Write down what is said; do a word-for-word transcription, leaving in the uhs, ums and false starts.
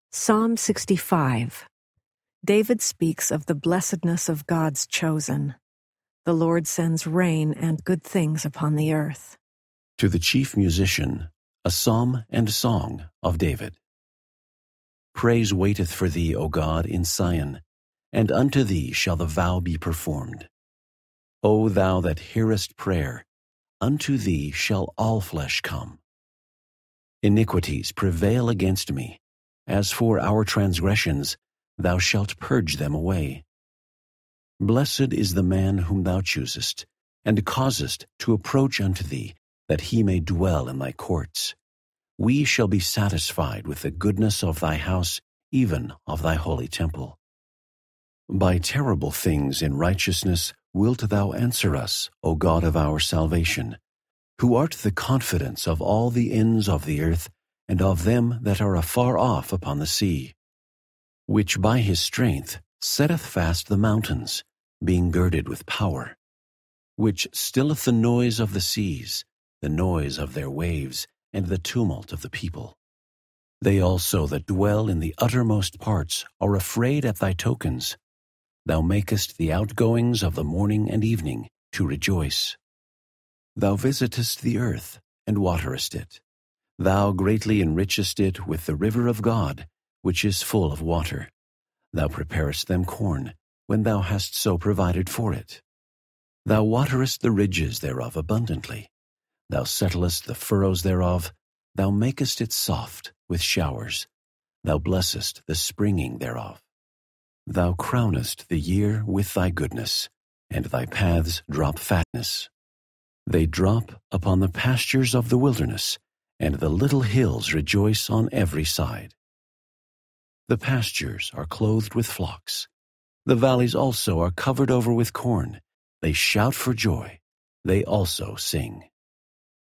Psalm sixty-five. David speaks of the blessedness of God's chosen. The Lord sends rain and good things upon the earth. To the chief musician, a psalm and song of David. Praise waiteth for thee, O God, in Sion, and unto thee shall the vow be performed. O thou that hearest prayer, unto thee shall all flesh come. Iniquities prevail against me. As for our transgressions, thou shalt purge them away. Blessed is the man whom thou choosest, and causest to approach unto thee, that he may dwell in thy courts. We shall be satisfied with the goodness of thy house, even of thy holy temple. By terrible things in righteousness wilt thou answer us, O God of our salvation, who art the confidence of all the ends of the earth, and of them that are afar off upon the sea, which by his strength setteth fast the mountains, being girded with power, which stilleth the noise of the seas, the noise of their waves, and the tumult of the people. They also that dwell in the uttermost parts are afraid at thy tokens. Thou makest the outgoings of the morning and evening to rejoice. Thou visitest the earth, and waterest it. Thou greatly enrichest it with the river of God, which is full of water. Thou preparest them corn, when thou hast so provided for it. Thou waterest the ridges thereof abundantly. Thou settlest the furrows thereof. Thou makest it soft with showers. Thou blessest the springing thereof. Thou crownest the year with thy goodness, and thy paths drop fatness. They drop upon the pastures of the wilderness, and the little hills rejoice on every side. The pastures are clothed with flocks. The valleys also are covered over with corn. They shout for joy. They also sing.